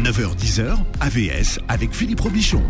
9h-10h, AVS avec Philippe Robichon.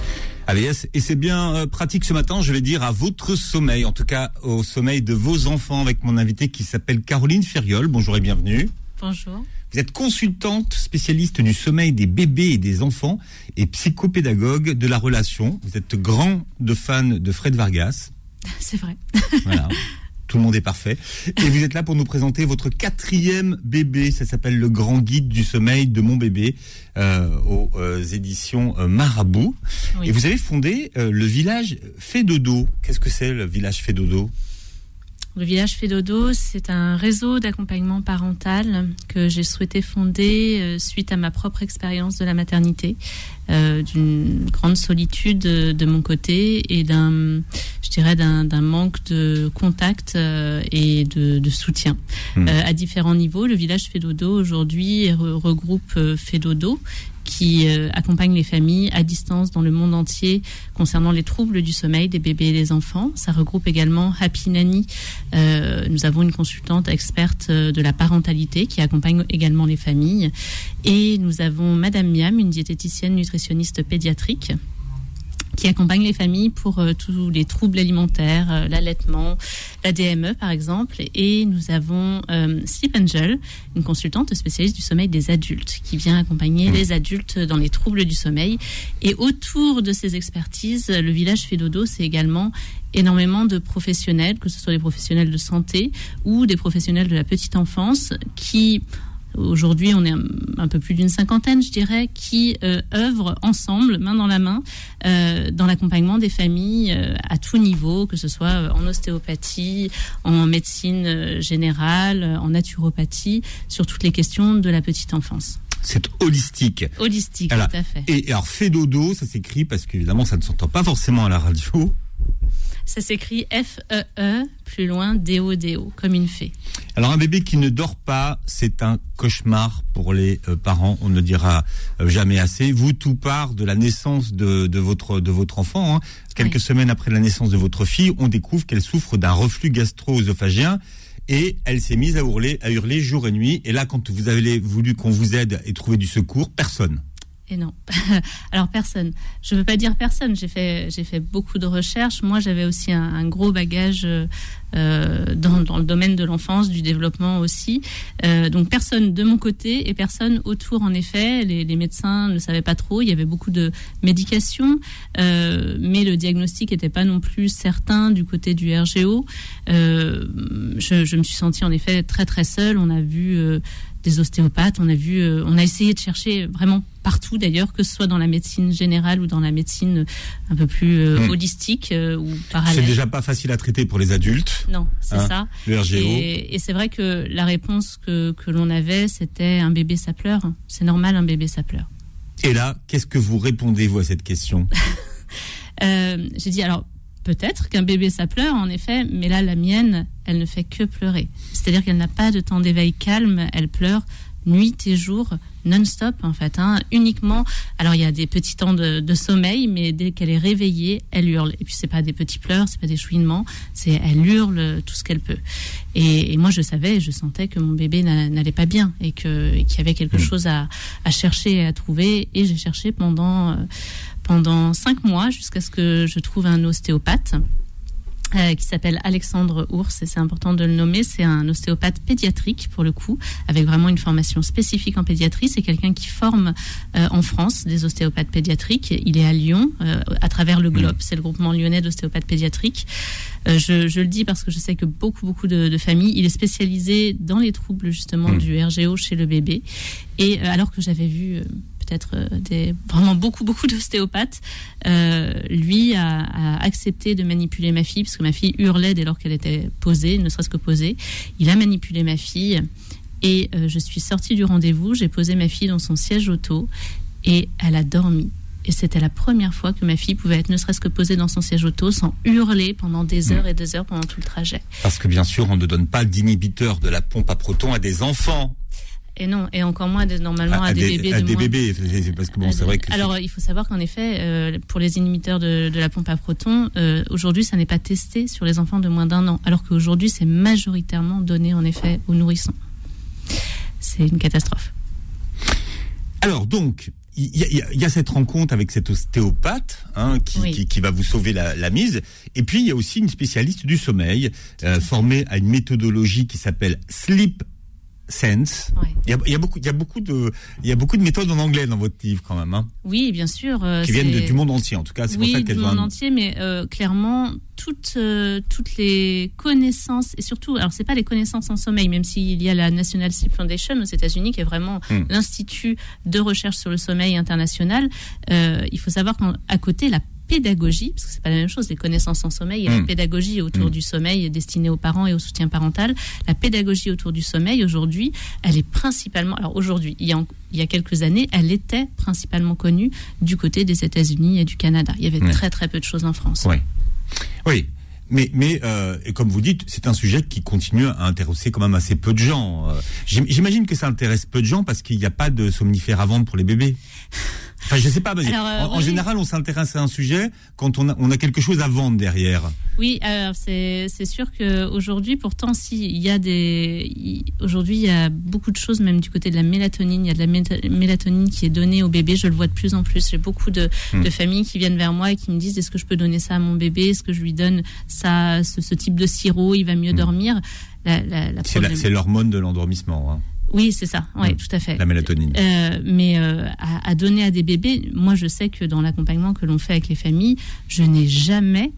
AVS, et c'est bien pratique ce matin, je vais dire, à votre sommeil, en tout cas au sommeil de vos enfants, avec mon invité qui s'appelle Caroline Ferriol. Bonjour et bienvenue. Bonjour. Vous êtes consultante spécialiste du sommeil des bébés et des enfants et psychopédagogue de la relation. Vous êtes grande fan de Fred Vargas. C'est vrai. Voilà. Tout le monde est parfait. Et vous êtes là pour nous présenter votre 4e bébé. Ça s'appelle Le Grand Guide du sommeil de mon bébé aux éditions Marabout. Oui. Et vous avez fondé le village Fédodo. Qu'est-ce que c'est le village Fédodo ? Le village Fédodo, c'est un réseau d'accompagnement parental que j'ai souhaité fonder suite à ma propre expérience de la maternité, d'une grande solitude de mon côté et d'un manque de contact et de soutien à différents niveaux. Le village Fédodo aujourd'hui regroupe Fédodo, qui accompagne les familles à distance dans le monde entier concernant les troubles du sommeil des bébés et des enfants. Ça regroupe également Happy Nanny. Nous avons une consultante experte de la parentalité qui accompagne également les familles. Et nous avons Madame Miam, une diététicienne nutritionniste pédiatrique, qui accompagne les familles pour tous les troubles alimentaires, l'allaitement, la DME par exemple. Et nous avons Sleep Angel, une consultante spécialiste du sommeil des adultes, qui vient accompagner les adultes dans les troubles du sommeil. Et autour de ces expertises, le village Fédodo, c'est également énormément de professionnels, que ce soit des professionnels de santé ou des professionnels de la petite enfance, qui... Aujourd'hui, on est un peu plus d'une 50aine, je dirais, qui œuvrent ensemble, main dans la main, dans l'accompagnement des familles à tout niveau, que ce soit en ostéopathie, en médecine générale, en naturopathie, sur toutes les questions de la petite enfance. C'est holistique. Holistique, alors, tout à fait. Et alors, Fédodo, ça s'écrit parce qu'évidemment, ça ne s'entend pas forcément à la radio. Ça s'écrit F-E-E, plus loin, D-O-D-O, comme une fée. Alors, un bébé qui ne dort pas, c'est un cauchemar pour les parents. On ne le dira jamais assez. Vous, tout part de la naissance de votre enfant. Hein. Quelques semaines après la naissance de votre fille, on découvre qu'elle souffre d'un reflux gastro-œsophagien. Et elle s'est mise à hurler jour et nuit. Et là, quand vous avez voulu qu'on vous aide et trouver du secours, personne. Et non. Alors personne. Je ne veux pas dire personne. J'ai fait beaucoup de recherches. Moi, j'avais aussi un gros bagage dans le domaine de l'enfance, du développement aussi. Donc personne de mon côté et personne autour. En effet, les médecins ne savaient pas trop. Il y avait beaucoup de médication, mais le diagnostic n'était pas non plus certain du côté du RGO. Je me suis sentie en effet très très seule. On a vu des ostéopathes, on a essayé de chercher vraiment partout d'ailleurs, que ce soit dans la médecine générale ou dans la médecine un peu plus holistique ou parallèle. C'est déjà pas facile à traiter pour les adultes. Non, c'est ça. Le RGO. Et c'est vrai que la réponse que l'on avait, c'était un bébé ça pleure. C'est normal, un bébé ça pleure. Et là, qu'est-ce que vous répondez, vous, à cette question ? J'ai dit, alors, peut-être qu'un bébé ça pleure, en effet, mais là, la mienne, elle ne fait que pleurer. C'est-à-dire qu'elle n'a pas de temps d'éveil calme, elle pleure nuit et jour, non-stop en fait, uniquement. Alors il y a des petits temps de sommeil, mais dès qu'elle est réveillée, elle hurle. Et puis c'est pas des petits pleurs, c'est pas des chouinements, elle hurle tout ce qu'elle peut. Et moi je savais, et je sentais que mon bébé n'allait pas bien et qu'il y avait quelque chose à chercher et à trouver. Et j'ai cherché pendant 5 mois jusqu'à ce que je trouve un ostéopathe. Qui s'appelle Alexandre Ours, et c'est important de le nommer. C'est un ostéopathe pédiatrique pour le coup, avec vraiment une formation spécifique en pédiatrie. C'est quelqu'un qui forme en France des ostéopathes pédiatriques. Il est à Lyon, à travers le GLOP, c'est le groupement lyonnais d'ostéopathes pédiatriques. Je le dis parce que je sais que beaucoup de familles, il est spécialisé dans les troubles justement du RGO chez le bébé. Et alors que j'avais vu peut-être vraiment beaucoup d'ostéopathes, lui a accepté de manipuler ma fille, parce que ma fille hurlait dès lors qu'elle était posée, ne serait-ce que posée. Il a manipulé ma fille et je suis sortie du rendez-vous, j'ai posé ma fille dans son siège auto et elle a dormi. Et c'était la première fois que ma fille pouvait être ne serait-ce que posée dans son siège auto sans hurler pendant des heures et des heures pendant tout le trajet. Parce que bien sûr, on ne donne pas d'inhibiteur de la pompe à protons à des enfants. Et non, et encore moins normalement à des bébés. À des bébés, parce que bon, c'est vrai que... Alors, il faut savoir qu'en effet, pour les inhibiteurs de la pompe à protons, aujourd'hui, ça n'est pas testé sur les enfants de moins d'1 an, alors qu'aujourd'hui, c'est majoritairement donné, en effet, aux nourrissons. C'est une catastrophe. Alors donc, il y a cette rencontre avec cet ostéopathe qui va vous sauver la mise. Et puis, il y a aussi une spécialiste du sommeil formée à une méthodologie qui s'appelle Sleep Sense. Ouais. Il y a beaucoup de méthodes en anglais dans votre livre quand même. Oui, bien sûr. Qui viennent du monde entier en tout cas. C'est pour ça qu'elles du monde entier, mais clairement toutes les connaissances et surtout, alors c'est pas les connaissances en sommeil, même s'il y a la National Sleep Foundation aux États-Unis qui est vraiment l'institut de recherche sur le sommeil international. Il faut savoir qu'à côté la pédagogie, parce que c'est pas la même chose, les connaissances en sommeil et la pédagogie autour du sommeil destinée aux parents et au soutien parental. La pédagogie autour du sommeil, aujourd'hui, elle est principalement, alors aujourd'hui, il y a quelques années, elle était principalement connue du côté des États-Unis et du Canada. Il y avait très très peu de choses en France. Oui. Mais et comme vous dites, c'est un sujet qui continue à intéresser quand même assez peu de gens. J'imagine que ça intéresse peu de gens parce qu'il n'y a pas de somnifères à vendre pour les bébés. Enfin, je sais pas. En général, on s'intéresse à un sujet quand on a quelque chose à vendre derrière. Oui, alors c'est sûr que aujourd'hui, pourtant, aujourd'hui il y a beaucoup de choses, même du côté de la mélatonine. Il y a de la mélatonine qui est donnée au bébé. Je le vois de plus en plus. J'ai beaucoup de familles qui viennent vers moi et qui me disent: est-ce que je peux donner ça à mon bébé? Est-ce que je lui donne ça, ce type de sirop? Il va mieux dormir. C'est l'hormone de l'endormissement. Oui, c'est ça. Oui, tout à fait. La mélatonine. Mais à donner à des bébés, moi, je sais que dans l'accompagnement que l'on fait avec les familles, je n'ai jamais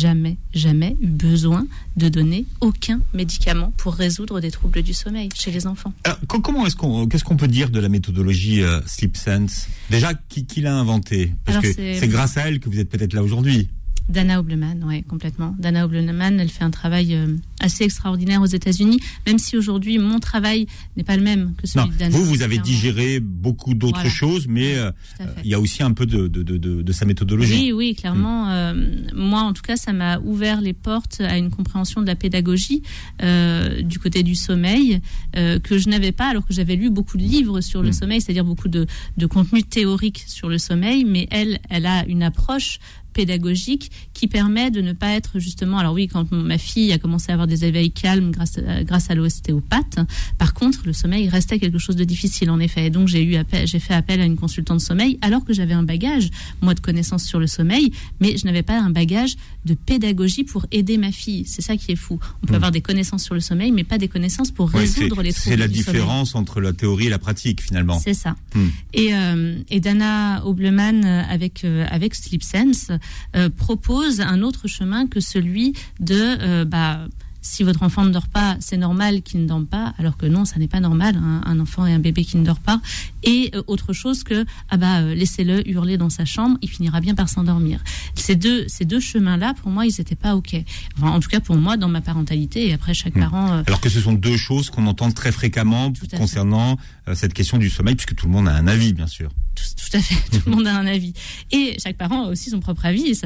eu besoin de donner aucun médicament pour résoudre des troubles du sommeil chez les enfants. Alors, qu'est-ce qu'on peut dire de la méthodologie Sleep Sense? Déjà, qui l'a inventée? Parce que c'est grâce à elle que vous êtes peut-être là aujourd'hui. Dana Obleman, oui, complètement. Dana Obleman, elle fait un travail assez extraordinaire aux États-Unis, même si aujourd'hui mon travail n'est pas le même que celui de Dana. Vous avez digéré beaucoup d'autres choses, mais il y a aussi un peu de sa méthodologie. Oui, clairement. Moi, en tout cas, ça m'a ouvert les portes à une compréhension de la pédagogie du côté du sommeil que je n'avais pas, alors que j'avais lu beaucoup de livres sur le sommeil, c'est-à-dire beaucoup de contenu théorique sur le sommeil, mais elle a une approche pédagogique qui permet de ne pas être justement... Alors oui, quand ma fille a commencé à avoir des éveils calmes grâce à l'ostéopathe, par contre, le sommeil restait quelque chose de difficile, en effet. Et donc, j'ai fait appel à une consultante de sommeil, alors que j'avais un bagage, moi, de connaissances sur le sommeil, mais je n'avais pas un bagage de pédagogie pour aider ma fille. C'est ça qui est fou. On peut avoir des connaissances sur le sommeil, mais pas des connaissances pour résoudre les troubles du sommeil. C'est la différence entre la théorie et la pratique, finalement. C'est ça. Et Dana Obleman, avec Sleep Sense, propose un autre chemin que celui de si votre enfant ne dort pas, c'est normal qu'il ne dorme pas, alors que non, ça n'est pas normal, un enfant et un bébé qui ne dort pas. Et autre chose que laissez-le hurler dans sa chambre, il finira bien par s'endormir. Ces deux chemins-là, pour moi, ils n'étaient pas OK. Enfin, en tout cas, pour moi, dans ma parentalité, et après chaque parent... Alors que ce sont deux choses qu'on entend très fréquemment concernant cette question du sommeil, puisque tout le monde a un avis, bien sûr. Tout à fait, tout le monde a un avis. Et chaque parent a aussi son propre avis, et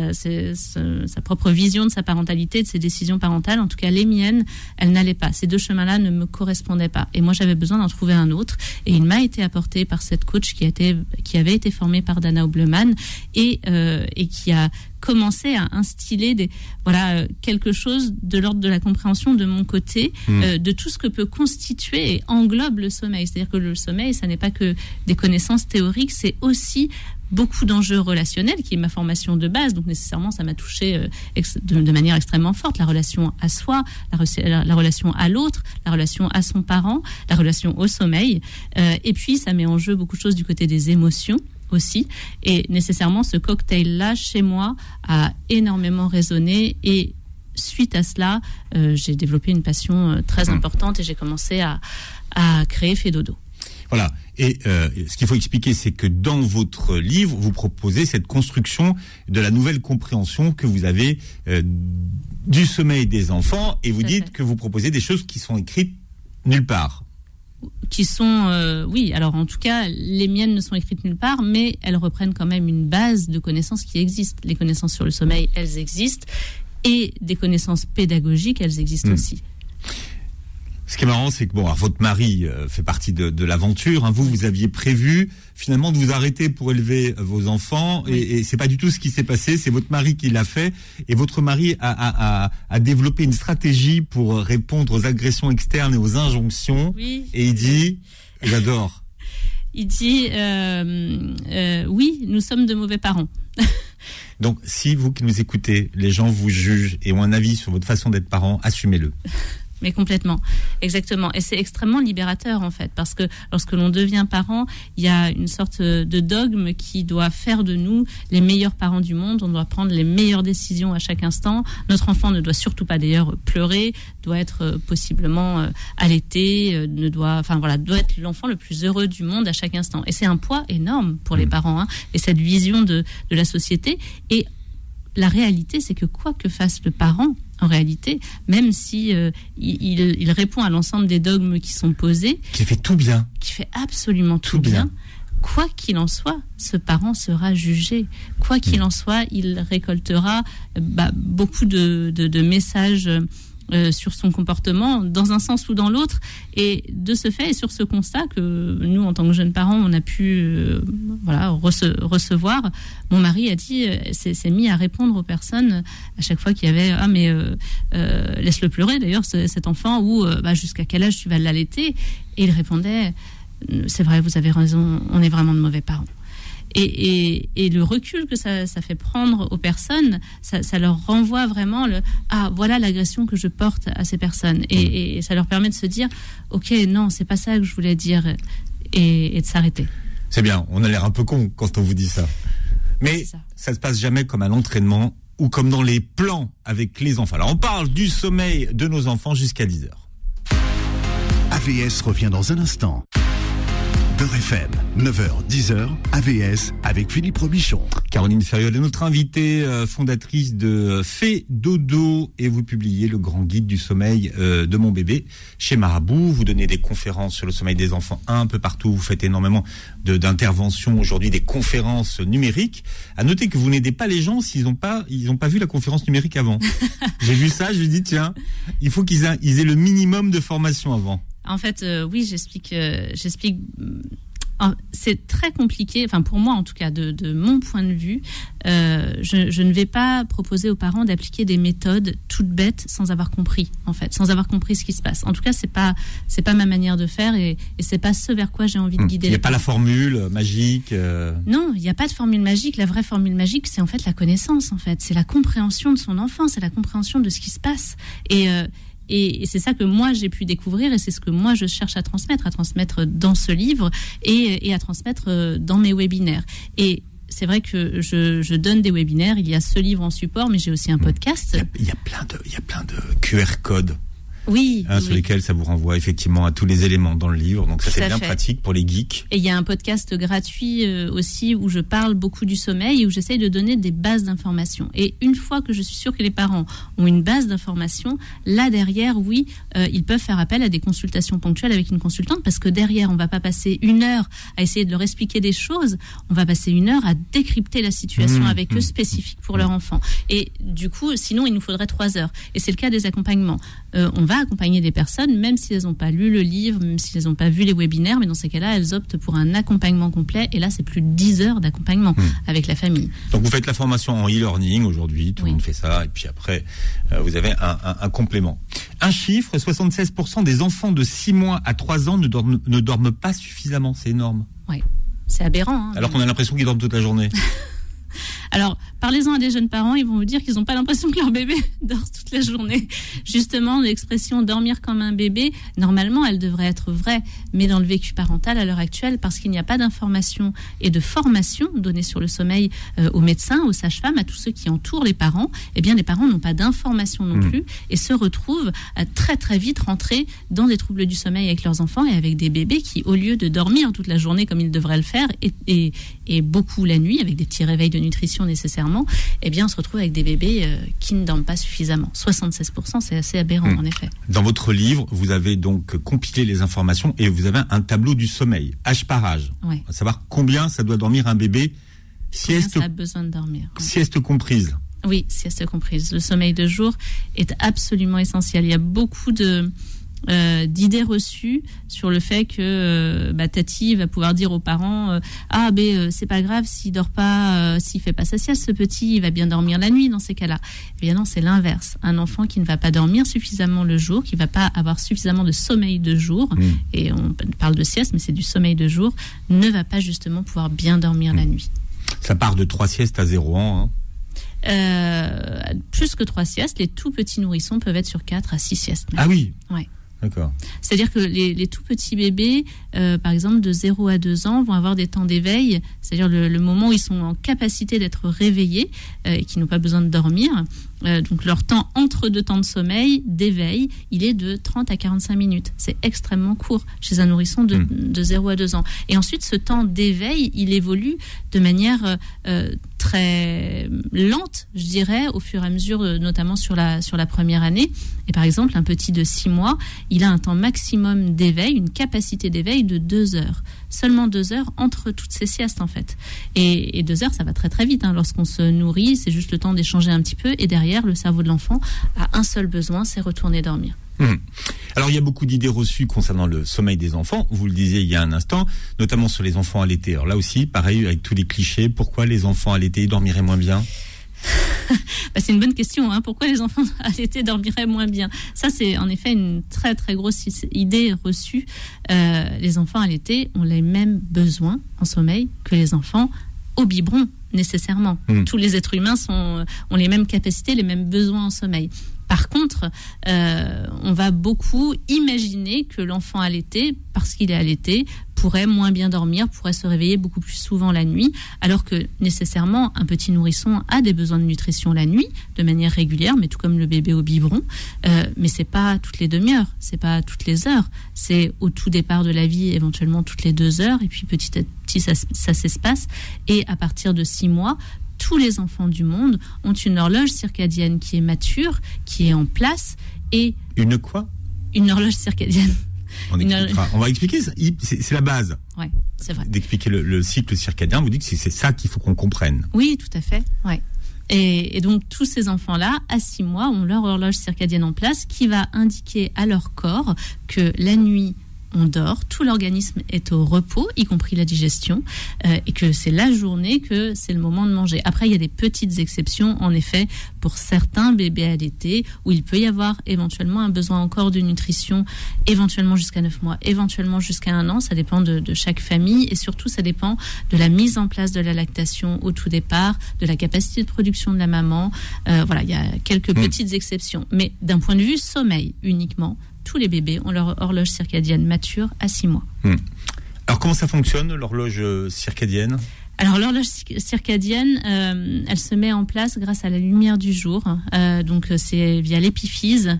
sa propre vision de sa parentalité, de ses décisions parentales. En tout cas, les miennes, elles n'allaient pas. Ces deux chemins-là ne me correspondaient pas. Et moi, j'avais besoin d'en trouver un autre. Et il m'a été apporté par cette coach qui avait été formée par Dana Obleman et qui a commencé à instiller quelque chose de l'ordre de la compréhension de mon côté de tout ce que peut constituer et englobe le sommeil. C'est-à-dire que le sommeil, ça n'est pas que des connaissances théoriques, c'est aussi beaucoup d'enjeux relationnels, qui est ma formation de base, donc nécessairement ça m'a touché de manière extrêmement forte, la relation à soi, la relation à l'autre, la relation à son parent, la relation au sommeil, et puis ça met en jeu beaucoup de choses du côté des émotions aussi, et nécessairement ce cocktail-là, chez moi, a énormément résonné, et suite à cela, j'ai développé une passion très importante, et j'ai commencé à créer Fedodo. Voilà. Et ce qu'il faut expliquer, c'est que dans votre livre, vous proposez cette construction de la nouvelle compréhension que vous avez du sommeil des enfants, et vous dites que vous proposez des choses qui sont écrites nulle part. Qui sont, oui, alors en tout cas, les miennes ne sont écrites nulle part, mais elles reprennent quand même une base de connaissances qui existent. Les connaissances sur le sommeil, elles existent, et des connaissances pédagogiques, elles existent aussi. Ce qui est marrant, c'est que votre mari fait partie de l'aventure. Hein. Vous aviez prévu finalement de vous arrêter pour élever vos enfants, et c'est pas du tout ce qui s'est passé. C'est votre mari qui l'a fait, et votre mari a développé une stratégie pour répondre aux agressions externes et aux injonctions. Oui. Et il dit, j'adore. il dit oui, nous sommes de mauvais parents. Donc, si vous qui nous écoutez, les gens vous jugent et ont un avis sur votre façon d'être parent, assumez-le. Mais complètement, exactement. Et c'est extrêmement libérateur en fait, parce que lorsque l'on devient parent, il y a une sorte de dogme qui doit faire de nous les meilleurs parents du monde. On doit prendre les meilleures décisions à chaque instant. Notre enfant ne doit surtout pas d'ailleurs pleurer, doit être possiblement allaité, doit être l'enfant le plus heureux du monde à chaque instant. Et c'est un poids énorme pour les parents, hein, et cette vision de la société. Et la réalité, c'est que quoi que fasse le parent, en réalité, même si il répond à l'ensemble des dogmes qui sont posés, qui fait tout bien, qui fait absolument tout bien, quoi qu'il en soit, ce parent sera jugé. Quoi qu'il en soit, il récoltera beaucoup de messages sur son comportement, dans un sens ou dans l'autre. Et de ce fait, et sur ce constat que nous, en tant que jeunes parents, on a pu recevoir, mon mari a dit, s'est mis à répondre aux personnes à chaque fois qu'il y avait laisse-le pleurer d'ailleurs cet enfant, ou jusqu'à quel âge tu vas l'allaiter, et il répondait, c'est vrai, vous avez raison, on est vraiment de mauvais parents. Et le recul que ça fait prendre aux personnes, ça leur renvoie vraiment voilà l'agression que je porte à ces personnes, et ça leur permet de se dire ok, non, c'est pas ça que je voulais dire, et de s'arrêter. C'est bien, on a l'air un peu con quand on vous dit ça, mais ça se passe jamais comme à l'entraînement ou comme dans les plans avec les enfants. Alors on parle du sommeil de nos enfants jusqu'à 10h. AVS revient dans un instant. Beurre FM, 9h, 10h, AVS avec Philippe Robichon. Caroline Ferriol est notre invitée, fondatrice de Fais Dodo, et vous publiez le grand guide du sommeil de mon bébé chez Marabout. Vous donnez des conférences sur le sommeil des enfants un peu partout. Vous faites énormément d'interventions aujourd'hui, des conférences numériques. À noter que vous n'aidez pas les gens s'ils n'ont pas vu la conférence numérique avant. J'ai vu ça, je me dis tiens, il faut qu'ils aient le minimum de formation avant. En fait, oui, j'explique. C'est très compliqué, enfin pour moi en tout cas, de mon point de vue, je ne vais pas proposer aux parents d'appliquer des méthodes toutes bêtes sans avoir compris, en fait, sans avoir compris ce qui se passe. En tout cas, c'est pas ma manière de faire, et c'est pas ce vers quoi j'ai envie de guider. Il n'y a pas la formule magique. Non, il n'y a pas de formule magique. La vraie formule magique, c'est en fait la connaissance, en fait, c'est la compréhension de son enfant, c'est la compréhension de ce qui se passe, et c'est ça que moi j'ai pu découvrir, et c'est ce que moi je cherche à transmettre dans ce livre, et à transmettre dans mes webinaires. Et c'est vrai que je donne des webinaires, il y a ce livre en support, mais j'ai aussi un podcast. Il y a plein de QR codes. Oui, sur lesquels ça vous renvoie effectivement à tous les éléments dans le livre. Donc ça, c'est bien pratique pour les geeks. Et il y a un podcast gratuit aussi où je parle beaucoup du sommeil et où j'essaye de donner des bases d'informations. Et une fois que je suis sûre que les parents ont une base d'informations, là derrière, oui, ils peuvent faire appel à des consultations ponctuelles avec une consultante, parce que derrière, on va pas passer 1 heure à essayer de leur expliquer des choses, on va passer 1 heure à décrypter la situation avec eux, spécifique pour leur enfant. Et du coup, sinon, il nous faudrait 3 heures. Et c'est le cas des accompagnements. On va accompagner des personnes, même si elles n'ont pas lu le livre, même si elles n'ont pas vu les webinaires, mais dans ces cas-là, elles optent pour un accompagnement complet, et là, c'est plus de 10 heures d'accompagnement avec la famille. Donc, vous faites la formation en e-learning aujourd'hui, tout le monde fait ça, et puis après, vous avez un complément. Un chiffre, 76% des enfants de 6 mois à 3 ans ne dorment pas suffisamment, c'est énorme. Oui, c'est aberrant. Hein, alors qu'on a l'impression qu'ils dorment toute la journée. Alors, parlez-en à des jeunes parents, ils vont vous dire qu'ils n'ont pas l'impression que leur bébé dort toute la journée. Justement, l'expression « dormir comme un bébé », normalement, elle devrait être vraie. Mais dans le vécu parental, à l'heure actuelle, parce qu'il n'y a pas d'information et de formation donnée sur le sommeil aux médecins, aux sages-femmes, à tous ceux qui entourent les parents, eh bien, les parents n'ont pas d'information non plus, et se retrouvent à très, très vite rentrer dans des troubles du sommeil avec leurs enfants, et avec des bébés qui, au lieu de dormir toute la journée comme ils devraient le faire, et beaucoup la nuit, avec des petits réveils de nutrition nécessairement, eh bien, on se retrouve avec des bébés qui ne dorment pas suffisamment. 76%, c'est assez aberrant, en effet. Dans votre livre, vous avez donc compilé les informations, et vous avez un tableau du sommeil, âge par âge. Ouais. À savoir combien ça doit dormir un bébé, sieste, ça a besoin de dormir. Sieste comprise. Oui, sieste comprise. Le sommeil de jour est absolument essentiel. Il y a beaucoup d'idées reçues sur le fait que Tati va pouvoir dire aux parents c'est pas grave s'il dort pas, s'il fait pas sa sieste, ce petit il va bien dormir la nuit dans ces cas-là. Eh bien non, c'est l'inverse. Un enfant qui ne va pas dormir suffisamment le jour, qui va pas avoir suffisamment de sommeil de jour, et on parle de sieste mais c'est du sommeil de jour, ne va pas justement pouvoir bien dormir la nuit. Ça part de 3 siestes à 0 ans, plus que 3 siestes, les tout petits nourrissons peuvent être sur 4 à 6 siestes. Ah oui. Ouais. D'accord. C'est-à-dire que les tout petits bébés, par exemple de 0 à 2 ans, vont avoir des temps d'éveil, c'est-à-dire le moment où ils sont en capacité d'être réveillés et qui n'ont pas besoin de dormir. Donc leur temps entre 2 temps de sommeil, d'éveil, il est de 30 à 45 minutes. C'est extrêmement court chez un nourrisson de 0 à 2 ans. Et ensuite, ce temps d'éveil, il évolue de manière très lente, je dirais, au fur et à mesure, notamment sur la première année. Et par exemple, un petit de 6 mois, il a un temps maximum d'éveil, une capacité d'éveil de 2 heures. Seulement 2 heures entre toutes ces siestes, en fait. Et 2 heures, ça va très très vite. Lorsqu'on se nourrit, c'est juste le temps d'échanger un petit peu. Et derrière, le cerveau de l'enfant a un seul besoin, c'est retourner dormir. Alors, il y a beaucoup d'idées reçues concernant le sommeil des enfants. Vous le disiez il y a un instant, notamment sur les enfants allaités. Alors là aussi, pareil, avec tous les clichés, pourquoi les enfants allaités dormiraient moins bien ? C'est une bonne question. Pourquoi les enfants allaités dormiraient moins bien ? Ça, c'est en effet une très très grosse idée reçue. Les enfants allaités ont les mêmes besoins en sommeil que les enfants au biberon, nécessairement. Tous les êtres humains ont les mêmes capacités, les mêmes besoins en sommeil. Par contre, on va beaucoup imaginer que l'enfant allaité, parce qu'il est allaité, pourrait moins bien dormir, pourrait se réveiller beaucoup plus souvent la nuit, alors que nécessairement, un petit nourrisson a des besoins de nutrition la nuit, de manière régulière, mais tout comme le bébé au biberon. Mais c'est pas toutes les demi-heures, c'est pas toutes les heures, c'est au tout départ de la vie, éventuellement toutes les 2 heures, et puis petit à petit, ça s'espace. Et à partir de 6 mois, tous les enfants du monde ont une horloge circadienne qui est mature, qui est en place, et... Une quoi ? Une horloge circadienne. On va expliquer, c'est la base. Ouais, c'est vrai. D'expliquer le cycle circadien, vous dites que c'est ça qu'il faut qu'on comprenne. Oui, tout à fait, ouais. Et donc, tous ces enfants-là, à 6 mois, ont leur horloge circadienne en place qui va indiquer à leur corps que la nuit, on dort, tout l'organisme est au repos, y compris la digestion, et que c'est la journée que c'est le moment de manger. Après, il y a des petites exceptions, en effet, pour certains bébés allaités, où il peut y avoir éventuellement un besoin encore de nutrition, éventuellement jusqu'à 9 mois, éventuellement jusqu'à 1 an, ça dépend de chaque famille, et surtout, ça dépend de la mise en place de la lactation au tout départ, de la capacité de production de la maman. Voilà, il y a quelques petites exceptions. Mais d'un point de vue sommeil uniquement, tous les bébés ont leur horloge circadienne mature à 6 mois. Alors, comment ça fonctionne, l'horloge circadienne ? Alors, l'horloge circadienne, elle se met en place grâce à la lumière du jour. Donc, c'est via l'épiphyse.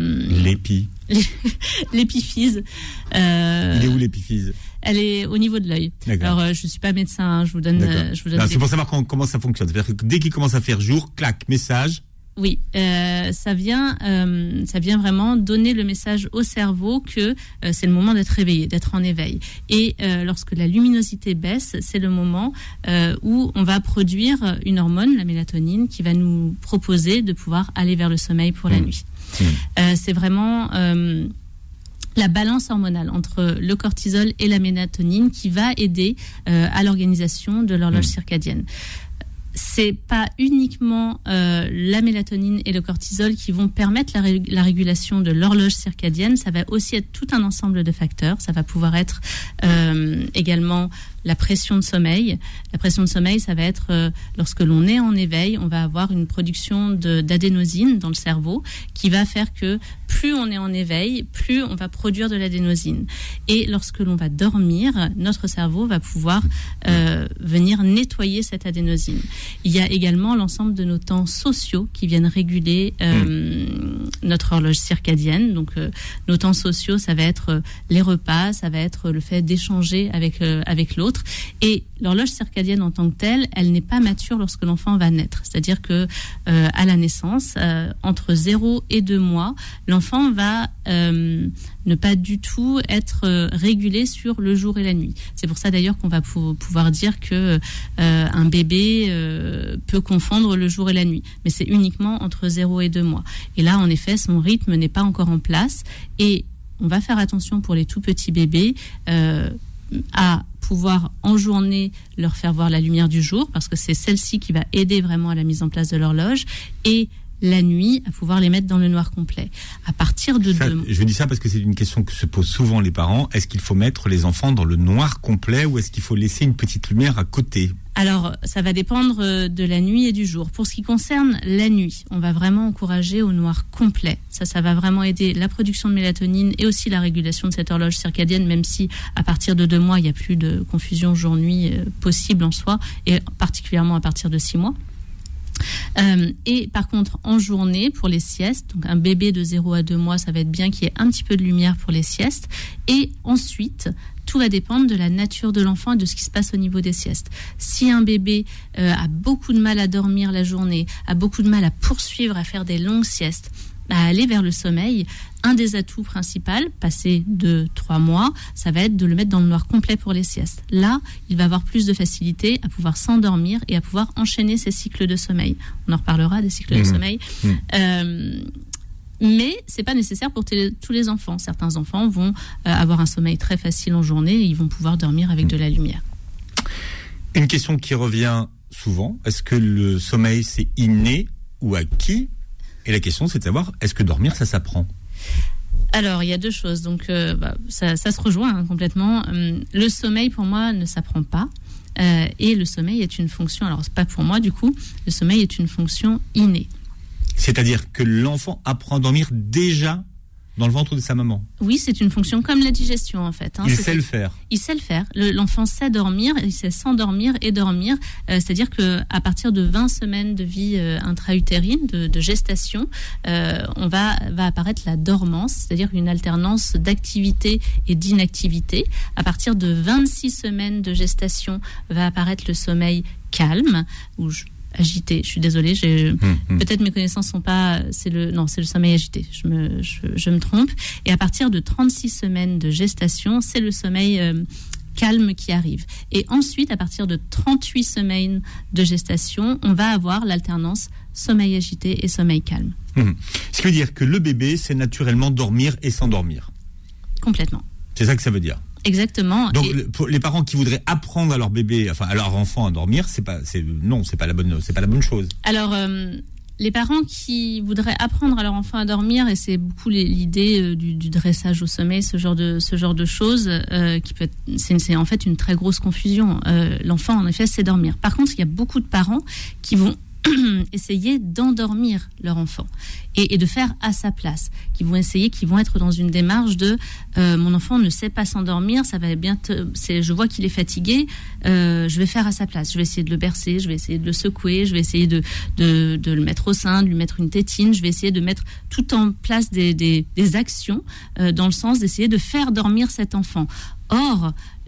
L'épiphyse. Il est où l'épiphyse ? Elle est au niveau de l'œil. D'accord. Alors, je suis pas médecin, je vous donne. C'est pour savoir comment ça fonctionne. C'est-à-dire que dès qu'il commence à faire jour, clac, message. Oui, ça vient vraiment donner le message au cerveau que c'est le moment d'être réveillé, d'être en éveil. Et lorsque la luminosité baisse, c'est le moment où on va produire une hormone, la mélatonine, qui va nous proposer de pouvoir aller vers le sommeil pour la nuit. C'est vraiment la balance hormonale entre le cortisol et la mélatonine qui va aider à l'organisation de l'horloge circadienne. C'est pas uniquement la mélatonine et le cortisol qui vont permettre la régulation de l'horloge circadienne. Ça va aussi être tout un ensemble de facteurs. Ça va pouvoir être également la pression de sommeil. La pression de sommeil, ça va être lorsque l'on est en éveil, on va avoir une production d'adénosine dans le cerveau qui va faire que plus on est en éveil, plus on va produire de l'adénosine. Et lorsque l'on va dormir, notre cerveau va pouvoir venir nettoyer cette adénosine. Il y a également l'ensemble de nos temps sociaux qui viennent réguler notre horloge circadienne. Donc, nos temps sociaux, ça va être les repas, ça va être le fait d'échanger avec l'autre. Et l'horloge circadienne en tant que telle, elle n'est pas mature lorsque l'enfant va naître. C'est-à-dire que à la naissance, entre 0 et 2 mois, l'enfant va ne pas du tout être régulé sur le jour et la nuit. C'est pour ça d'ailleurs qu'on va pouvoir dire que un bébé peut confondre le jour et la nuit. Mais c'est uniquement entre 0 et 2 mois. Et là, en effet, son rythme n'est pas encore en place. Et on va faire attention pour les tout petits bébés à pouvoir en journée leur faire voir la lumière du jour, parce que c'est celle-ci qui va aider vraiment à la mise en place de l'horloge, et la nuit, à pouvoir les mettre dans le noir complet. À partir de je dis ça parce que c'est une question que se posent souvent les parents. Est-ce qu'il faut mettre les enfants dans le noir complet ou est-ce qu'il faut laisser une petite lumière à côté ? Alors, ça va dépendre de la nuit et du jour. Pour ce qui concerne la nuit, on va vraiment encourager au noir complet. Ça va vraiment aider la production de mélatonine et aussi la régulation de cette horloge circadienne, même si à partir de 2 mois, il n'y a plus de confusion jour-nuit possible en soi, et particulièrement à partir de 6 mois. Et par contre, en journée, pour les siestes, donc un bébé de 0 à 2 mois, ça va être bien qu'il y ait un petit peu de lumière pour les siestes. Et ensuite, tout va dépendre de la nature de l'enfant et de ce qui se passe au niveau des siestes. Si un bébé a beaucoup de mal à dormir la journée, a beaucoup de mal à poursuivre, à faire des longues siestes, à aller vers le sommeil, un des atouts principaux, passé 2-3 mois, ça va être de le mettre dans le noir complet pour les siestes. Là, il va avoir plus de facilité à pouvoir s'endormir et à pouvoir enchaîner ses cycles de sommeil. On en reparlera des cycles de sommeil. Mais c'est pas nécessaire pour tous les enfants. Certains enfants vont avoir un sommeil très facile en journée et ils vont pouvoir dormir avec de la lumière. Une question qui revient souvent, est-ce que le sommeil c'est inné ou acquis ? Et la question, c'est de savoir, est-ce que dormir, ça s'apprend ? Alors, il y a 2 choses. Donc, ça se rejoint complètement. Le sommeil, pour moi, ne s'apprend pas. Et le sommeil est une fonction... Alors, c'est pas pour moi, du coup. Le sommeil est une fonction innée. C'est-à-dire que l'enfant apprend à dormir déjà dans le ventre de sa maman. Oui, c'est une fonction comme la digestion, en fait. Il sait le faire. Il sait le faire. L'enfant sait dormir, il sait s'endormir et dormir. C'est-à-dire qu'à partir de 20 semaines de vie intra-utérine, de gestation, va apparaître la dormance, c'est-à-dire une alternance d'activité et d'inactivité. À partir de 26 semaines de gestation, va apparaître le sommeil calme, agité. Je suis désolée, peut-être mes connaissances sont pas. C'est le sommeil agité. Je me trompe. Et à partir de 36 semaines de gestation, c'est le sommeil calme qui arrive. Et ensuite, à partir de 38 semaines de gestation, on va avoir l'alternance sommeil agité et sommeil calme. Ce qui veut dire que le bébé sait naturellement dormir et s'endormir. Complètement. C'est ça que ça veut dire. Exactement. Donc pour les parents qui voudraient apprendre à leur bébé, enfin à leur enfant à dormir, c'est pas la bonne chose. Alors les parents qui voudraient apprendre à leur enfant à dormir, et c'est beaucoup l'idée du dressage au sommeil, ce genre de choses, qui peut être, c'est en fait une très grosse confusion. L'enfant en effet sait dormir. Par contre, il y a beaucoup de parents qui vont essayer d'endormir leur enfant et de faire à sa place, qui vont être dans une démarche de mon enfant ne sait pas s'endormir, ça va bien je vois qu'il est fatigué, je vais faire à sa place, je vais essayer de le bercer, je vais essayer de le secouer, je vais essayer de le mettre au sein, de lui mettre une tétine, je vais essayer de mettre tout en place des actions dans le sens d'essayer de faire dormir cet enfant. Or,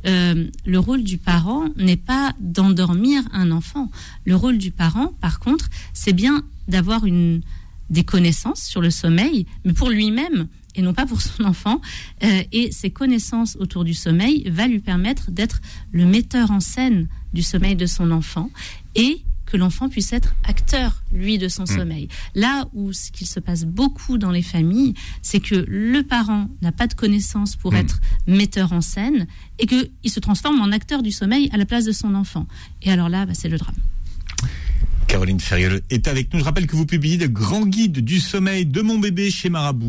le rôle du parent n'est pas d'endormir un enfant. Le rôle du parent, par contre, c'est bien d'avoir des connaissances sur le sommeil, mais pour lui-même et non pas pour son enfant. Et ces connaissances autour du sommeil va lui permettre d'être le metteur en scène du sommeil de son enfant et que l'enfant puisse être acteur, lui, de son sommeil. Là où ce qu'il se passe beaucoup dans les familles, c'est que le parent n'a pas de connaissances pour être metteur en scène et qu'il se transforme en acteur du sommeil à la place de son enfant. Et alors là, c'est le drame. Caroline Ferriol est avec nous. Je rappelle que vous publiez le grand guide du sommeil de mon bébé chez Marabout.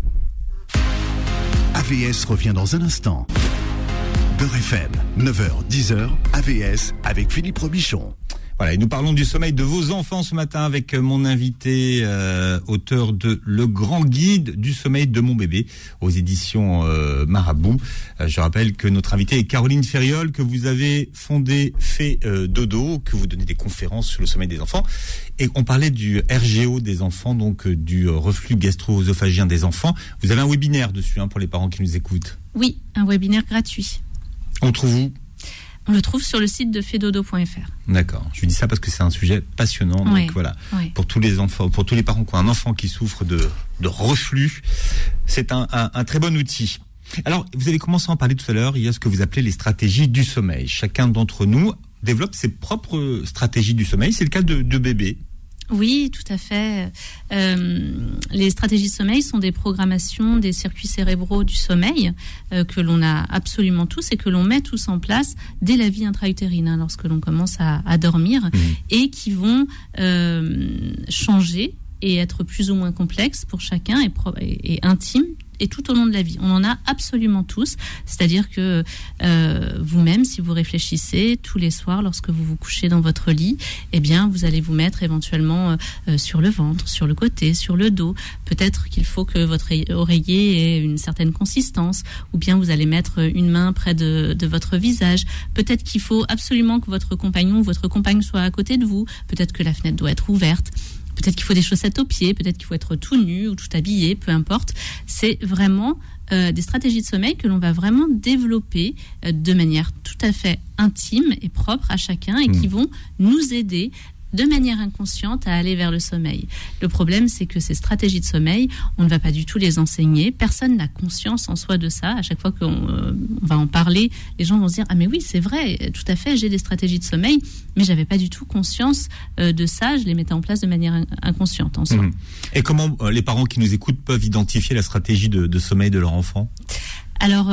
AVS revient dans un instant. Beurre FM, 9h, 10h, AVS avec Philippe Robichon. Voilà, et nous parlons du sommeil de vos enfants ce matin avec mon invité, auteur de Le Grand Guide du sommeil de mon bébé aux éditions Marabout. Je rappelle que notre invité est Caroline Ferriol, que vous avez fondé Fait Dodo, que vous donnez des conférences sur le sommeil des enfants. Et on parlait du RGO des enfants, donc du reflux gastro-œsophagien des enfants. Vous avez un webinaire dessus pour les parents qui nous écoutent. Oui, un webinaire gratuit. On trouve où ? On le trouve sur le site de fedodo.fr. D'accord. Je dis ça parce que c'est un sujet passionnant. Donc voilà, pour tous les enfants, pour tous les parents qui ont un enfant qui souffre de reflux, c'est un très bon outil. Alors, vous avez commencé à en parler tout à l'heure. Il y a ce que vous appelez les stratégies du sommeil. Chacun d'entre nous développe ses propres stratégies du sommeil. C'est le cas de bébé. Oui, tout à fait. Les stratégies de sommeil sont des programmations des circuits cérébraux du sommeil que l'on a absolument tous et que l'on met tous en place dès la vie intra-utérine, lorsque l'on commence à dormir, et qui vont changer et être plus ou moins complexes pour chacun et intimes, et tout au long de la vie. On en a absolument tous, c'est-à-dire que vous-même, si vous réfléchissez tous les soirs lorsque vous vous couchez dans votre lit, eh bien, vous allez vous mettre éventuellement sur le ventre, sur le côté, sur le dos. Peut-être qu'il faut que votre oreiller ait une certaine consistance, ou bien vous allez mettre une main près de votre visage. Peut-être qu'il faut absolument que votre compagnon ou votre compagne soit à côté de vous. Peut-être que la fenêtre doit être ouverte. Peut-être qu'il faut des chaussettes aux pieds, peut-être qu'il faut être tout nu ou tout habillé, peu importe. C'est vraiment des stratégies de sommeil que l'on va vraiment développer de manière tout à fait intime et propre à chacun et qui vont nous aider de manière inconsciente à aller vers le sommeil. Le problème, c'est que ces stratégies de sommeil, on ne va pas du tout les enseigner. Personne n'a conscience en soi de ça. À chaque fois qu'on va en parler, les gens vont se dire « Ah mais oui, c'est vrai, tout à fait, j'ai des stratégies de sommeil, mais j'avais pas du tout conscience de ça. Je les mettais en place de manière inconsciente en soi. » Et comment les parents qui nous écoutent peuvent identifier la stratégie de sommeil de leur enfant ? Alors,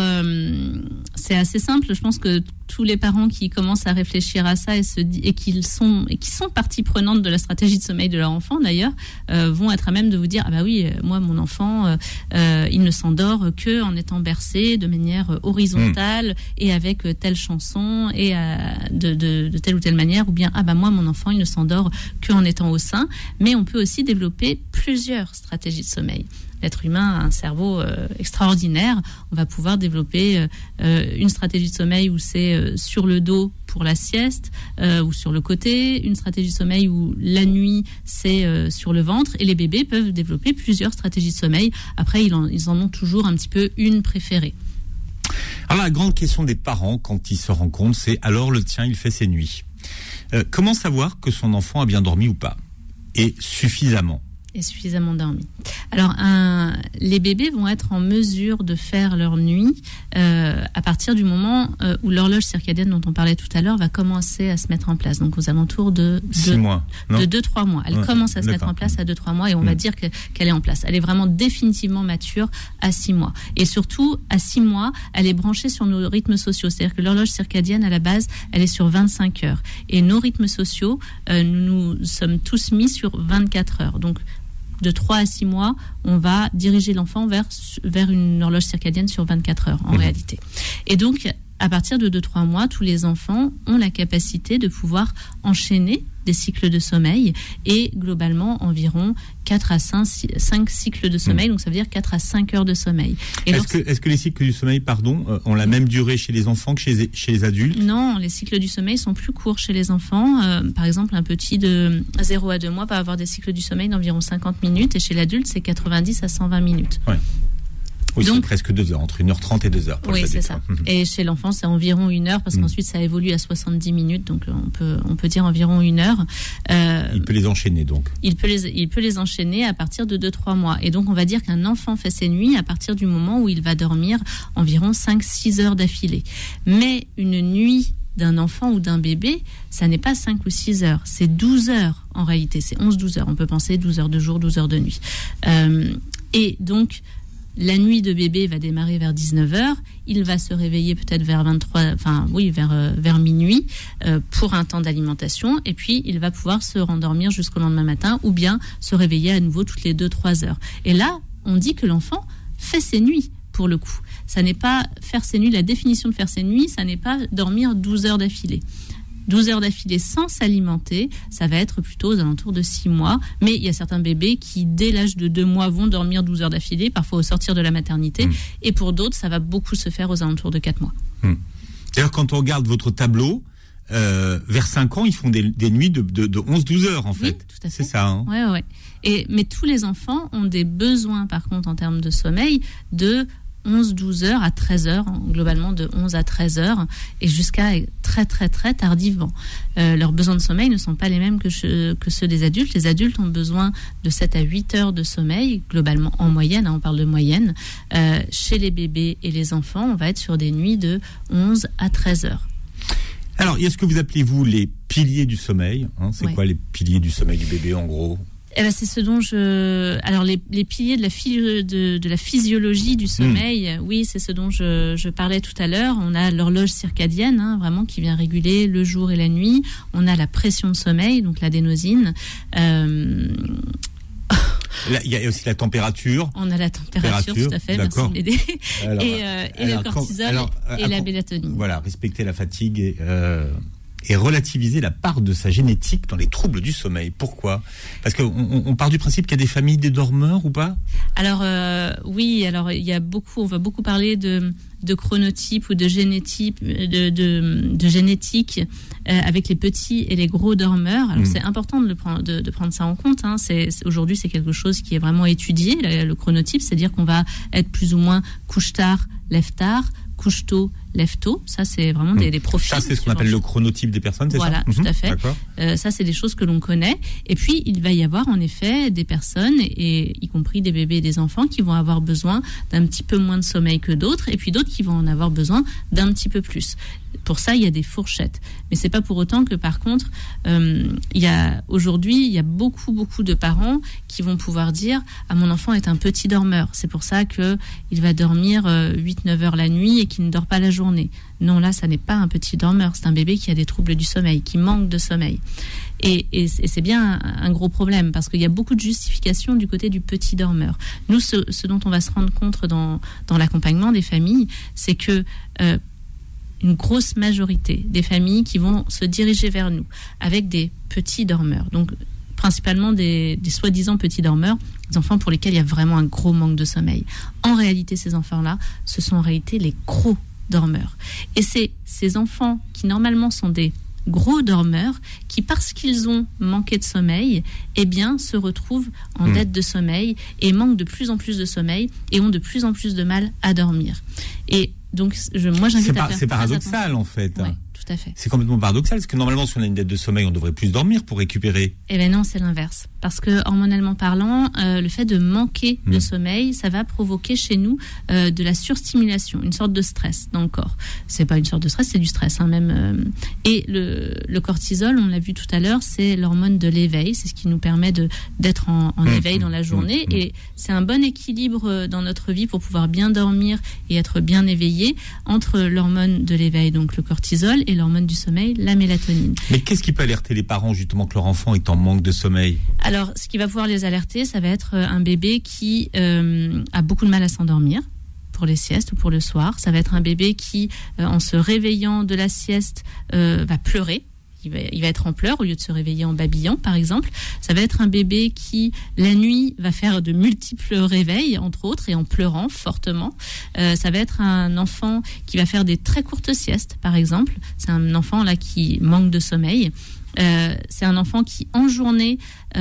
c'est assez simple. Je pense que tous les parents qui commencent à réfléchir à ça et qui sont partie prenante de la stratégie de sommeil de leur enfant, d'ailleurs, vont être à même de vous dire « Ah bah oui, moi, mon enfant, il ne s'endort que en étant bercé de manière horizontale et avec telle chanson et de telle ou telle manière. » Ou bien « Ah bah moi, mon enfant, il ne s'endort que en étant au sein. » Mais on peut aussi développer plusieurs stratégies de sommeil. L'être humain a un cerveau extraordinaire. On va pouvoir développer une stratégie de sommeil où c'est sur le dos pour la sieste ou sur le côté, une stratégie de sommeil où la nuit c'est sur le ventre, et les bébés peuvent développer plusieurs stratégies de sommeil. Après, ils en ont toujours un petit peu une préférée. Alors la grande question des parents quand ils se rendent compte, c'est alors le tien il fait ses nuits. Comment savoir que son enfant a bien dormi ou pas, et suffisamment? Et suffisamment dormi. Alors, les bébés vont être en mesure de faire leur nuit à partir du moment où l'horloge circadienne dont on parlait tout à l'heure va commencer à se mettre en place. Donc, aux alentours de 6 mois, de 2-3 mois. Elle commence à se mettre en place à 2-3 mois et on va dire qu'elle est en place. Elle est vraiment définitivement mature à 6 mois. Et surtout, à 6 mois, elle est branchée sur nos rythmes sociaux. C'est-à-dire que l'horloge circadienne, à la base, elle est sur 25 heures. Et nos rythmes sociaux, nous sommes tous mis sur 24 heures. Donc, de 3 à 6 mois, on va diriger l'enfant vers une horloge circadienne sur 24 heures, en réalité. Et donc, à partir de 2-3 mois, tous les enfants ont la capacité de pouvoir enchaîner des cycles de sommeil et globalement environ 4 à 5 cycles de sommeil, donc ça veut dire 4 à 5 heures de sommeil. Et est-ce que les cycles du sommeil ont la même durée chez les enfants que chez les adultes ? Non, les cycles du sommeil sont plus courts chez les enfants. Par exemple, un petit de 0 à 2 mois va avoir des cycles du sommeil d'environ 50 minutes et chez l'adulte, c'est 90 à 120 minutes. Ouais. Oui, donc, c'est presque 2 heures, entre 1h30 et 2 heures. Oui, c'est ça. Et chez l'enfant, c'est environ 1 heure, parce qu'ensuite, ça évolue à 70 minutes, donc on peut dire environ 1 heure. Il peut les enchaîner, donc. Il peut les enchaîner à partir de 2-3 mois. Et donc, on va dire qu'un enfant fait ses nuits à partir du moment où il va dormir environ 5-6 heures d'affilée. Mais une nuit d'un enfant ou d'un bébé, ça n'est pas 5 ou 6 heures, c'est 12 heures en réalité, c'est 11-12 heures. On peut penser 12 heures de jour, 12 heures de nuit. Et donc, la nuit de bébé va démarrer vers 19h. Il va se réveiller peut-être vers vers minuit pour un temps d'alimentation. Et puis, il va pouvoir se rendormir jusqu'au lendemain matin ou bien se réveiller à nouveau toutes les 2-3 heures. Et là, on dit que l'enfant fait ses nuits pour le coup. Ça n'est pas faire ses nuits. La définition de faire ses nuits, ça n'est pas dormir 12 heures d'affilée. 12 heures d'affilée sans s'alimenter, ça va être plutôt aux alentours de 6 mois. Mais il y a certains bébés qui, dès l'âge de 2 mois, vont dormir 12 heures d'affilée, parfois au sortir de la maternité. Et pour d'autres, ça va beaucoup se faire aux alentours de 4 mois. D'ailleurs, quand on regarde votre tableau, vers 5 ans, ils font des nuits de 11-12 heures, en fait. Oui, tout à fait. C'est ça, hein ? Oui. Mais tous les enfants ont des besoins, par contre, en termes de sommeil, de 11-12 heures à 13 heures, globalement de 11 à 13 heures, et jusqu'à très très très tardivement. Leurs besoins de sommeil ne sont pas les mêmes que ceux des adultes. Les adultes ont besoin de 7 à 8 heures de sommeil, globalement en moyenne, on parle de moyenne. Chez les bébés et les enfants, on va être sur des nuits de 11 à 13 heures. Alors, il y a ce que vous appelez, vous, les piliers du sommeil. C'est quoi les piliers du sommeil du bébé en gros ? C'est ce dont alors les piliers de la physiologie du sommeil, oui, c'est ce dont je parlais tout à l'heure. On a l'horloge circadienne, vraiment, qui vient réguler le jour et la nuit. On a la pression de sommeil, donc l'adénosine. Il y a aussi la température. On a la température, tout à fait, d'accord. Merci de m'aider. Et le cortisol et la mélatonine. Voilà, respecter la fatigue et relativiser la part de sa génétique dans les troubles du sommeil. Pourquoi ? Parce qu'on part du principe qu'il y a des familles des dormeurs ou pas ? Alors oui, alors il y a on va beaucoup parler de chronotype ou de génétique, de génétique avec les petits et les gros dormeurs. Alors c'est important de prendre ça en compte. Aujourd'hui, c'est quelque chose qui est vraiment étudié. Le chronotype, c'est-à-dire qu'on va être plus ou moins couche tard, lève tard, couche tôt, lève tôt. Ça, c'est vraiment des profils. Ça, c'est ce qu'on appelle le chronotype des personnes, c'est ça ? Voilà, tout à fait. D'accord. Ça, c'est des choses que l'on connaît. Et puis, il va y avoir en effet des personnes, et y compris des bébés et des enfants, qui vont avoir besoin d'un petit peu moins de sommeil que d'autres, et puis d'autres qui vont en avoir besoin d'un petit peu plus. Pour ça, il y a des fourchettes. Mais c'est pas pour autant que, par contre, aujourd'hui, il y a beaucoup de parents qui vont pouvoir dire « Ah, mon enfant est un petit dormeur. C'est pour ça qu'il va dormir 8-9 heures la nuit et qu'il ne dort pas la journée. » Non, là, ça n'est pas un petit dormeur. C'est un bébé qui a des troubles du sommeil, qui manque de sommeil. Et c'est bien un gros problème, parce qu'il y a beaucoup de justifications du côté du petit dormeur. Nous, ce dont on va se rendre compte dans l'accompagnement des familles, c'est que une grosse majorité des familles qui vont se diriger vers nous avec des petits dormeurs, donc principalement des soi-disant petits dormeurs, des enfants pour lesquels il y a vraiment un gros manque de sommeil. En réalité, ces enfants-là, ce sont en réalité les gros dormeurs. Et c'est ces enfants qui normalement sont des gros dormeurs qui, parce qu'ils ont manqué de sommeil, se retrouvent en dette de sommeil et manquent de plus en plus de sommeil et ont de plus en plus de mal à dormir. Et donc, moi, j'invite à faire c'est paradoxal, en fait. Oui, tout à fait. C'est complètement paradoxal, parce que normalement, si on a une dette de sommeil, on devrait plus dormir pour récupérer. Eh bien non, c'est l'inverse. Parce que, hormonalement parlant, le fait de manquer de sommeil, ça va provoquer chez nous de la surstimulation, une sorte de stress dans le corps. C'est pas une sorte de stress, c'est du stress, même. Et le cortisol, on l'a vu tout à l'heure, c'est l'hormone de l'éveil. C'est ce qui nous permet d'être en éveil dans la journée. Et c'est un bon équilibre dans notre vie pour pouvoir bien dormir et être bien éveillé entre l'hormone de l'éveil, donc le cortisol, et l'hormone du sommeil, la mélatonine. Mais qu'est-ce qui peut alerter les parents, justement, que leur enfant est en manque de sommeil ? Alors, ce qui va pouvoir les alerter, ça va être un bébé qui a beaucoup de mal à s'endormir pour les siestes ou pour le soir. Ça va être un bébé qui, en se réveillant de la sieste, va pleurer. Il va être en pleurs au lieu de se réveiller en babillant, par exemple. Ça va être un bébé qui, la nuit, va faire de multiples réveils, entre autres, et en pleurant fortement. Ça va être un enfant qui va faire des très courtes siestes, par exemple. C'est un enfant là qui manque de sommeil. C'est un enfant qui, en journée,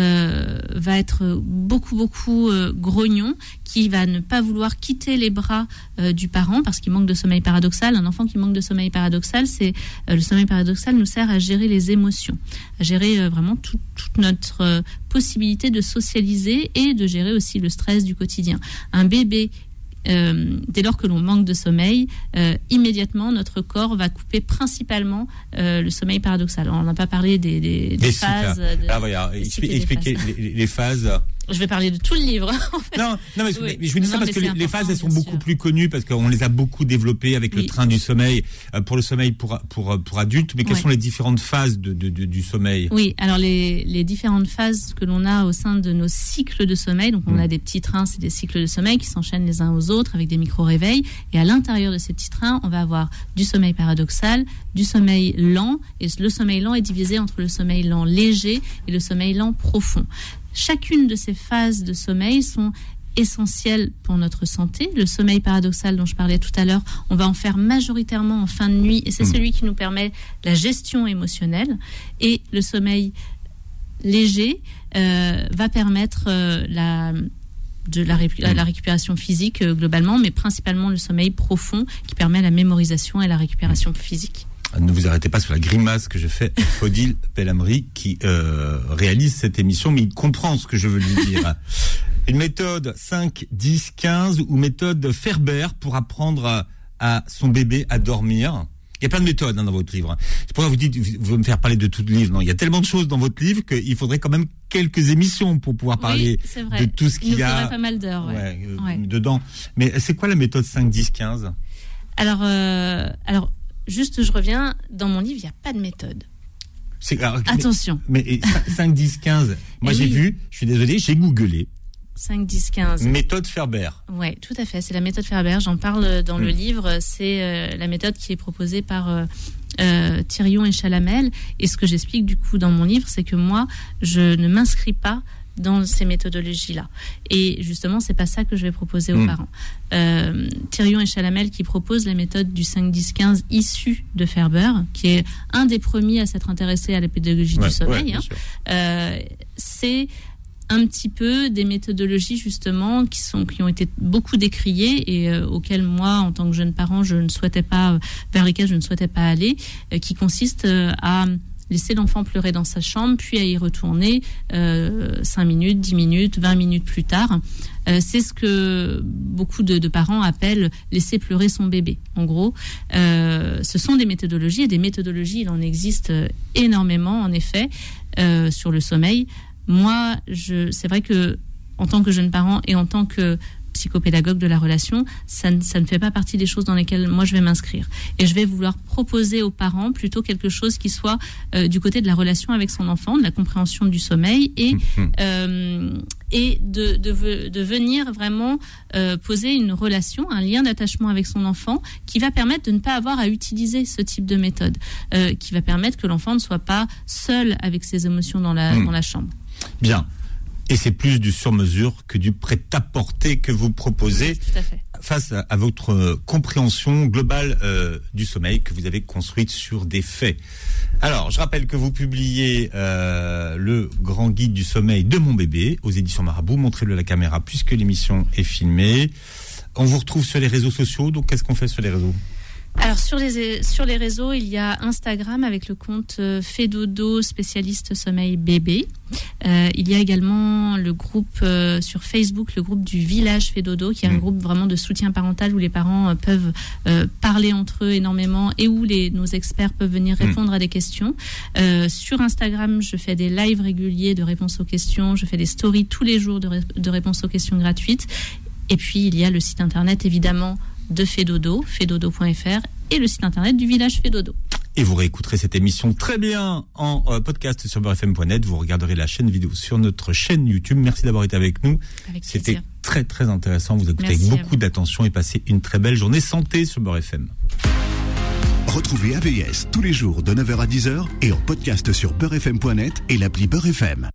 va être beaucoup grognon, qui va ne pas vouloir quitter les bras du parent parce qu'il manque de sommeil paradoxal. Un enfant qui manque de sommeil paradoxal, le sommeil paradoxal nous sert à gérer les émotions, à gérer vraiment toute notre possibilité de socialiser et de gérer aussi le stress du quotidien. Un bébé, dès lors que l'on manque de sommeil, immédiatement notre corps va couper principalement le sommeil paradoxal. Alors, on n'a pas parlé des phases. Expliquez les phases. Je vais parler de tout le livre. En fait. Non, mais je vous dis ça parce que les phases, elles sont beaucoup plus connues parce qu'on les a beaucoup développées avec le train du sommeil pour le sommeil pour adultes. Mais quelles sont les différentes phases du sommeil ? Oui, alors les différentes phases que l'on a au sein de nos cycles de sommeil. Donc on a des petits trains, c'est des cycles de sommeil qui s'enchaînent les uns aux autres avec des micro-réveils. Et à l'intérieur de ces petits trains, on va avoir du sommeil paradoxal, du sommeil lent. Et le sommeil lent est divisé entre le sommeil lent léger et le sommeil lent profond. Chacune de ces phases de sommeil sont essentielles pour notre santé. Le sommeil paradoxal dont je parlais tout à l'heure, on va en faire majoritairement en fin de nuit et c'est celui qui nous permet la gestion émotionnelle. Et le sommeil léger va permettre la récupération physique globalement, mais principalement le sommeil profond qui permet la mémorisation et la récupération physique. Ne vous arrêtez pas sur la grimace que je fais à Odile Belhamri qui réalise cette émission, mais il comprend ce que je veux lui dire. Une méthode 5, 10, 15 ou méthode Ferber pour apprendre à son bébé à dormir. Il y a plein de méthodes dans votre livre. C'est pour ça que vous dites, vous me faire parler de tout le livre. Non, il y a tellement de choses dans votre livre qu'il faudrait quand même quelques émissions pour pouvoir parler de tout ce qu'il y a. Il nous faudrait pas mal d'heures, dedans. Mais c'est quoi la méthode 5-10-15 ? Alors, juste, je reviens, dans mon livre, il n'y a pas de méthode. Attention. Mais 5-10-15, moi j'ai vu, je suis désolé, j'ai googlé. 5-10-15. Méthode Ferber. Oui, tout à fait. C'est la méthode Ferber. J'en parle dans le livre. C'est la méthode qui est proposée par Thirion et Chalamel. Et ce que j'explique du coup dans mon livre, c'est que moi, je ne m'inscris pas dans ces méthodologies-là. Et justement, c'est pas ça que je vais proposer aux parents. Thirion et Chalamel qui proposent la méthode du 5-10-15 issue de Ferber, qui est un des premiers à s'être intéressé à la pédagogie du sommeil. C'est un petit peu des méthodologies justement qui ont été beaucoup décriées et auxquelles moi, en tant que jeune parent, vers lesquelles je ne souhaitais pas aller, qui consistent à laisser l'enfant pleurer dans sa chambre, puis à y retourner 5 minutes, 10 minutes, 20 minutes plus tard. C'est ce que beaucoup de parents appellent laisser pleurer son bébé. En gros, ce sont des méthodologies, et des méthodologies, il en existe énormément, en effet, sur le sommeil. Moi, c'est vrai que en tant que jeune parent et en tant que psychopédagogue de la relation, ça ne fait pas partie des choses dans lesquelles moi je vais m'inscrire. Et je vais vouloir proposer aux parents plutôt quelque chose qui soit du côté de la relation avec son enfant, de la compréhension du sommeil et de venir vraiment poser une relation, un lien d'attachement avec son enfant qui va permettre de ne pas avoir à utiliser ce type de méthode, qui va permettre que l'enfant ne soit pas seul avec ses émotions dans la chambre. Bien. Et c'est plus du sur-mesure que du prêt-à-porter que vous proposez face à votre compréhension globale du sommeil que vous avez construite sur des faits. Alors, je rappelle que vous publiez le grand guide du sommeil de mon bébé aux éditions Marabout. Montrez-le à la caméra puisque l'émission est filmée. On vous retrouve sur les réseaux sociaux. Donc, qu'est-ce qu'on fait sur les réseaux ? Alors sur les réseaux, il y a Instagram avec le compte Fedodo spécialiste sommeil bébé. Il y a également le groupe sur Facebook, le groupe du village Fedodo, qui est un groupe vraiment de soutien parental où les parents peuvent parler entre eux énormément et où nos experts peuvent venir répondre à des questions. Sur Instagram, je fais des lives réguliers de réponses aux questions. Je fais des stories tous les jours de réponses aux questions gratuites. Et puis il y a le site internet évidemment de Fedodo, fedodo.fr, et le site internet du village Fedodo. Et vous réécouterez cette émission très bien en podcast sur beurrefm.net. Vous regarderez la chaîne vidéo sur notre chaîne YouTube. Merci d'avoir été avec nous. C'était très très intéressant. Vous écoutez avec beaucoup d'attention et passez une très belle journée santé sur Beurre FM. Retrouvez AVS tous les jours de 9h à 10h et en podcast sur beurrefm.net et l'appli Beurre FM.